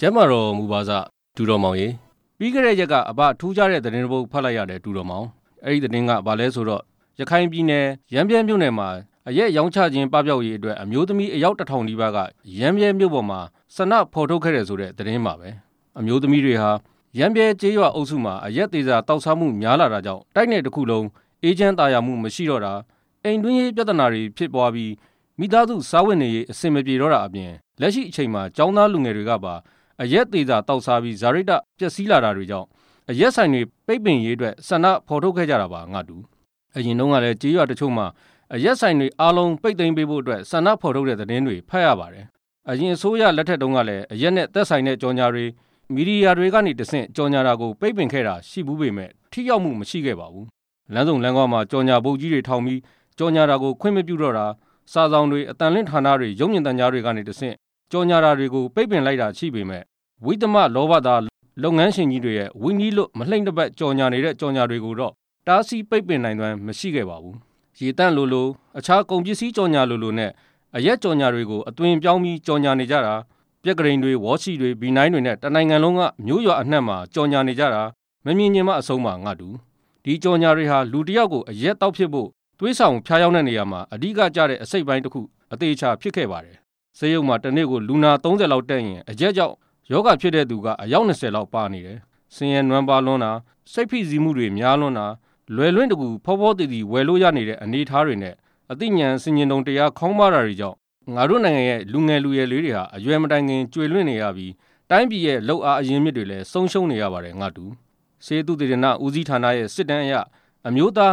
မာတော်မူပါစတူတော်မောင်ရေပြီးခဲ့တဲ့ရက်ကထူးခြားတဲ့သတင်းတစ်ပုဒ်ဖတ်လိုက်ရတယ်တူတော်မောင်အဲ့ဒီသတင်းကဘာလဲဆိုတော့ရခိုင်ပြည်နယ်ရမ်းဗြဲမြို့နယ်မှာအရက်ရောင်းချခြင်းပပျောက်ရေးအတွက်အမျိုးသမီးအယောက်1000နီးပါးကရမ်းဗြဲမြို့ပေါ်မှာဆန္ဒဖော်ထုတ်ခဲ့တယ်ဆိုတဲ့သတင်းပါပဲအမျိုးသမီးတွေဟာရမ်းဗြဲကျေးရွာအုပ်စုမှာအရက်သေးစာတောက်စားမှုများလာတာကြောင့်တိုက်နယ်တစ်ခုလုံးအေးချမ်းသာယာမှုမရှိတော့တာအိမ်တွင်းရေးပြဿနာတွေဖြစ်ပွားပြီးမိသားစုစားဝတ်နေရေးအဆင်မပြေတော့တာအပြင်လက်ရှိအချိန်မှာចောင်းသားလူငယ်တွေကပါအရက်သေးစာတောက်စားပြီးဇာရိတပျက်စီးလာတာတွေကြောင့်အရက်ဆိုင်တွေပိတ်ပင်ရေးအတွက်ဆန္ဒဖော်ထုတ်ခဲ့ကြတာပါငါတူအရင်တုန်းကလည်းကြေးရွာတချို့မှာအရက်ဆိုင်တွေအားလုံးပိတ်သိမ်းပေးဖို့အတွက်ဆန္ဒဖော်ထုတ်တဲ့သတင်းတွေဖတ်ရပါတယ်အရင်အစိုးရလက်ထက်တုန်းကလည်းအရက်နဲ့သက်ဆိုင်တဲ့ကြော်ညာတွေမီဒီယာတွေကနေတဆင့်ကြော်ညာတာကိုပိတ်ပင်ခဲ့တာရှိဘူးပေမဲ့ထိရောက်မှုမရှိခဲ့ပါဘူးလမ်းစုံလမ်းကွာမှာကြော်ညာပုတ်ကြီးတွေထောင်ပြီးကြော်ညာတာကိုခွင့်မပြုတော့တာစာဆောင်တွေအတန်လင်းဌာနတွေရုံမြင့်တန်ကြားတွေကနေတဆင့်ကြော်ညာတာတွေကိုပိတ်ပင်လိုက်တာရှိပေမဲ့ဝိသမလောဘသားလုပ်ငန်းရှင်ကြီးတွေရဲ့ဝင်းကြီးလို့မလှိမ့်တစ်ပတ်ကြော်ညာနေတဲ့ကြော်ညာတွေကိုတော့တားဆီးပိတ်ပင်နိုင်သွမ်းမရှိခဲ့ပါဘူးရေတန့်လိုအခြားကုန်ပစ္စည်းကြော်ညာလိုနဲ့အရက်ကြော်ညာတွေကိုအသွင်ပြောင်းပြီးကြော်ညာနေကြတာပြက်ကရင်တွေဝါရှိတွေဘီနိုင်းတွေနဲ့တနိုင်ငံလုံးကမျိုးရွာအနှံ့မှာကြော်ညာနေကြတာမမြင်မြင်မှအဆုံးမှာငါတူဒီကြော်ညာတွေဟာလူတစ်ယောက်ကိုအရက်တောက်ဖြစ်ဖို့သွေးဆောင်ဖျားယောင်းတဲ့နေရာမှာအဓိကကျတဲ့အစိတ်ပိုင်းတစ်ခုအသေးချာဖြစ်ခဲ့ပါတယ်ဆေးရုံမှာတစ်နေ့ကိုလူနာ30လောက်တက်ရင်အရက်ကြောင့်ယောဂဖြစ်တဲ့သူကအယောက်20လောက်ပါနေတယ်ဆင်းရဲနွမ်းပါလွန်းတာစိတ်ဖိစီးမှုတွေများလွန်းတာလွယ်လွင့်တကူဖောဖောတည်တည်ဝယ်လို့ရနေတဲ့အနေအထားတွေနဲ့အသိဉာဏ်စင်ကျင်တုံတရားခေါင်းပါတာတွေကြောင့်ငါတို့နိုင်ငံရဲ့လူငယ်လူရွယ်လေးတွေဟာအရွယ်မတိုင်ခင်ကျွေလွင့်နေရပြီးတိုင်းပြည်ရဲ့လှုပ်အားအရင်းမြစ်တွေလည်းဆုံးရှုံးနေရပါတယ်ငါတူစေတုတေရနဦးစီးဌာနရဲ့စစ်တမ်းအရအမျိုးသား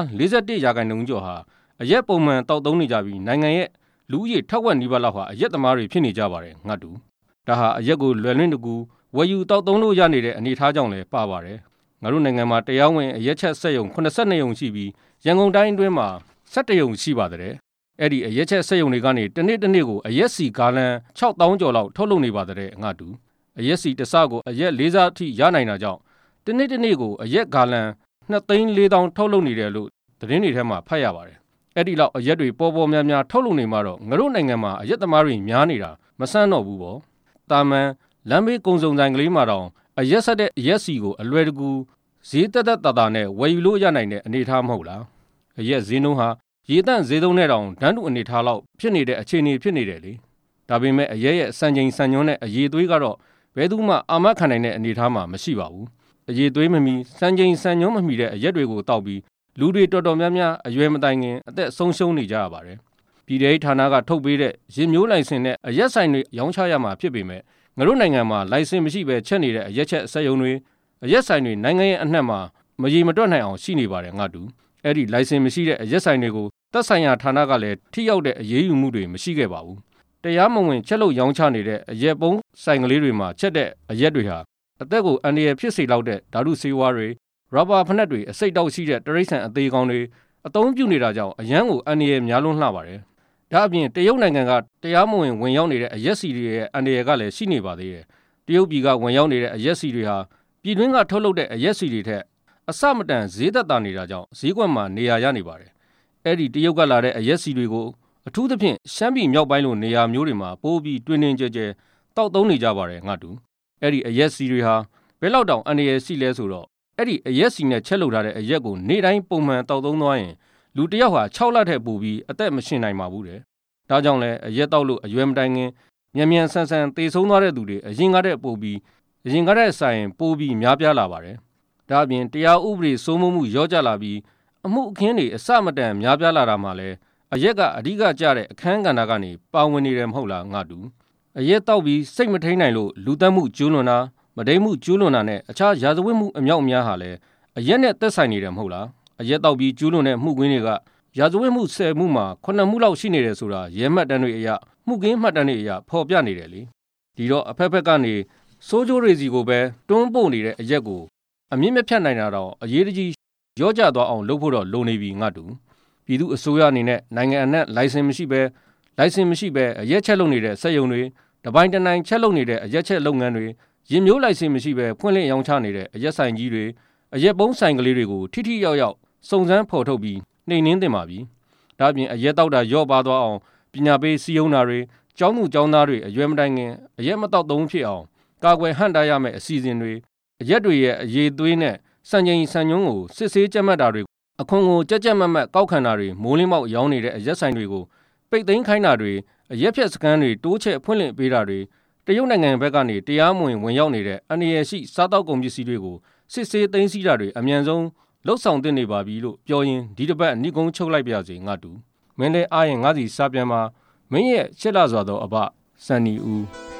41%ကျော်ဟာအရက်ပုံမှန်တောက်သုံးနေကြပြီးနိုင်ငံရဲ့လူဦးရေထက်ဝက်နီးပါးလောက်ဟာအရက်သမားတွေဖြစ်နေကြပါတယ်ငါတူဒါဟာအရက်ကိုလွယ်လွင့်တကူဝယ်ယူတောက်သုံးလို့ရနေတဲ့အနေအထားကြောင့်လည်းပါပါတယ်ငါတို့နိုင်ငံမှာတရားဝင်အရက်ချက်စက်ရုံ82ရုံရှိပြီးရန်ကုန်တိုင်းအတွင်းမှာ17ရုံရှိပါတယ်အဲ့ဒီအရက်ချက်စက်ရုံတွေကနေတစ်နေ့ကိုအရက်စီဂါလန်6000ကျော်လောက်ထုတ်လုပ်နေပါတယ်ငါတူအရက်စီတစ်စကိုအရက်4စားအထိရနိုင်တာကြောင့်တစ်နေ့ကိုအရက်ဂါလန်2,400,000ထုတ်လုပ်နေတယ်လို့သတင်းတွေထဲမှာဖတ်ရပါတယ်အဲ့ဒီလောက်အရက်တွေပေါ်များများထုတ်လုပ်နေမှတော့ငါတို့နိုင်ငံမှာအရက်သမားတွေများနေတာမဆန်းတော့ဘူးပေါ့တာမန်လမ်းဘေးကုံစုံဆိုင်ကလေးမှာတောင်အရက်ဆက်တဲ့အရက်စီကိုအလွယ်တကူဈေးတက်တာနဲ့ဝယ်ယူလို့ရနိုင်တဲ့အနေအထားမဟုတ်လားအရက်ဈေးနှုန်းဟာရေတန့်ဈေးသုံးနဲ့တောင်တန်းတူအနေအထားလောက်ဖြစ်နေတဲ့အခြေအနေဖြစ်နေတယ်လေဒါပေမဲ့အရက်ရဲ့စံချိန်စံညွှန်းနဲ့အရေးသွေးကတော့ဘယ်သူမှအာမခံနိုင်တဲ့အနေအထားမှာမရှိပါဘူးအရေးသွေးမမီစံချိန်စံညွှန်းမမီတဲ့အရက်တွေကိုတောက်ပြီးလူတွေတော်တော်များများအရွယ်မတိုင်ခင်အသက်ဆုံးရှုံးနေကြရပါတယ်ပြည်ထောင်ဌာနကထုတ်ပေးတဲ့ရင်မျိုးလိုင်စင်နဲ့အရက်ဆိုင်တွေရောင်းချရမှာဖြစ်ပေမဲ့ငါတို့နိုင်ငံမှာလိုင်စင်မရှိဘဲချက်နေတဲ့အရက်ချက်စက်ရုံတွေအရက်ဆိုင်တွေနိုင်ငံရဲ့အနှံ့မှာမရေမတွက်နိုင်အောင်ရှိနေပါတယ်ငါတူအဲ့ဒီလိုင်စင်မရှိတဲ့အရက်ဆိုင်တွေကိုသက်ဆိုင်ရာဌာနကလည်းထိရောက်တဲ့အရေးယူမှုတွေမရှိခဲ့ပါဘူးတရားမဝင်ချက်လို့ရောင်းချနေတဲ့အရက်ပုံးဆိုင်ကလေးတွေမှာချက်တဲ့အရက်တွေဟာအသက်ကိုအန္တရာယ်ဖြစ်စေလောက်တဲ့ဓာတုဆေးဝါးတွေရဘာဖနက်တွေအစိတ်တောက်ရှိတဲ့တရိတ်ဆန်အသေးကောင်းတွေအသုံးပြုနေတာကြောင့်အရန်ကိုအန္တရာယ်များလွန်းလှပါတယ်ဒါအပြင်တရုတ်နိုင်ငံကတရားမဝင်ဝင်ရောက်နေတဲ့အရက်စီတွေရဲ့အန္တရာယ်ကလည်းရှိနေပါသေးတယ်တရုတ်ပြည်ကဝင်ရောက်နေတဲ့အရက်စီတွေဟာပြည်တွင်းကထုတ်လုပ်တဲ့အရက်စီတွေထက်အဆမတန်ဈေးသက်သာနေတာကြောင့်ဈေးကွက်မှာနေရာရနေပါတယ်အဲ့ဒီတရုတ်ကလာတဲ့အရက်စီတွေကိုအထူးသဖြင့်ရှမ်းပြည်မြောက်ပိုင်းလိုနေရာမျိုးတွေမှာပိုးပြီးတွင်တွင်ကျဲကျဲတောက်သုံးနေကြပါတယ်ငါတူအဲ့ဒီအရက်စီတွေဟာဘယ်လောက်တောင်အန္တရာယ်ရှိလဲဆိုတော့အဲ့ဒီအရက်စီနဲ့ချက်လုပ်ထားတဲ့အရက်ကိုနေ့တိုင်းပုံမှန်တောက်သုံးသွားရင်လူတစ်ယောက်ဟာ6လထက်ပိုပြီးအသက်မရှင်နိုင်ပါဘူးတဲ့ဒါကြောင့်လဲအရက်တောက်လို့အရွယ်မတိုင်ခင်မြန်ဆန်သေဆုံးသွားတဲ့သူတွေအရင်ကတည်းကပိုဆိုင်ပိုပြီးများပြားလာပါတယ်ဒါအပြင်တရားဥပဒေစိုးမိုးမှုရောကြလာပြီးအမှုအခင်းတွေအစမတန်များပြားလာတာမှလည်းအရက်ကအဓိကကျတဲ့အခန်းကဏ္ဍကနေပါဝင်နေတယ်မဟုတ်လားငါတူအရက်တောက်ပြီးစိတ်မထိန်နိုင်လို့လူတက်မှုကျူးလွန်တာမဒိမှုကျူးလွန်တာနဲ့အခြားရာဇဝတ်မှုအမြောက်အများဟာလည်းအရက်နဲ့သက်ဆိုင်နေတယ်မဟုတ်လားအရက်တောက်ပြီးကျူးလွန်တဲ့မှုကွင်းတွေကရာဇဝတ်မှု10မှုမှာ9မှုလောက်ရှိနေတယ်ဆိုတာရဲမှတ်တမ်းတွေအရမှုကင်းမှတ်တမ်းတွေအရဖော်ပြနေတယ်လေဒီတော့အဖက်ကနေစိုးကျိုးတွေစီကိုပဲတွန်းပို့နေတဲ့အရက်ကိုအမြင့်မဖြတ်နိုင်တာတော့အရေးတကြီးရောကြသွားအောင်လုပ်ဖို့တော့လိုနေပြီငါတူပြည်သူအစိုးရအနေနဲ့နိုင်ငံအနှံ့လိုင်စင်မရှိဘဲအရက်ချက်လုပ်နေတဲ့စက်ရုံတွေတပိုင်းတနိုင်ချက်လုပ်နေတဲ့အရက်ချက်လုပ်ငန်းတွေရင်မျိုးလိုင်စင်မရှိဘဲဖွင့်လှစ်ရောင်းချနေတဲ့အရက်ဆိုင်ကြီးတွေအရက်ပုံးဆိုင်ကလေးတွေကိုထိရောက်စုံစမ်းဖော်ထုတ်ပြီးနှိမ်နင်းသင့်ပါပြီဒါအပြင်အရက်တောက်တာရော့ပါသွားအောင်ပညာပေးစည်းရုံးတာတွေကျောင်းသူကျောင်းသားတွေအရွယ်မတိုင်ခင်အရက်မတောက်သုံးဖြစ်အောင်ကာကွယ်ဟန့်တားရမယ့်အစီအစဉ်တွေအရက်တွေရဲ့အရေးသွေးနဲ့စံချိန်စံညွှန်းကိုစစ်ဆေးကြက်မှတ်တာတွေအခွန်ကိုကြက်မတ်ကောက်ခံတာတွေမိုးလင်းပေါက်ရောင်းနေတဲ့အရက်ဆိုင်တွေကိုပိတ်သိမ်းခိုင်းတာတွေအရက်ဖြတ်စခန်းတွေတိုးချဲ့ဖွင့်လှစ်ပေးတာတွေတရုတ်နိုင်ငံဘက်ကနေတရားမဝင်ရောက်နေတဲ့အန္တရာယ်ရှိစားတောက်ကုန်ပစ္စည်းတွေကိုစစ်ဆေးသိမ်းဆည်းတာတွေအမြန်ဆုံးလှုပ်ဆောင်သင့်နေပါပြီလို့ပြောရင်းဒီတစ်ပတ်အနိကုံးချုပ်လိုက်ပါစေငါတူမင်းလည်းအားရင်ငါစီစားပြန်မှာမင်းရဲ့ချစ်လာစွာသောအဘစန်နီဦး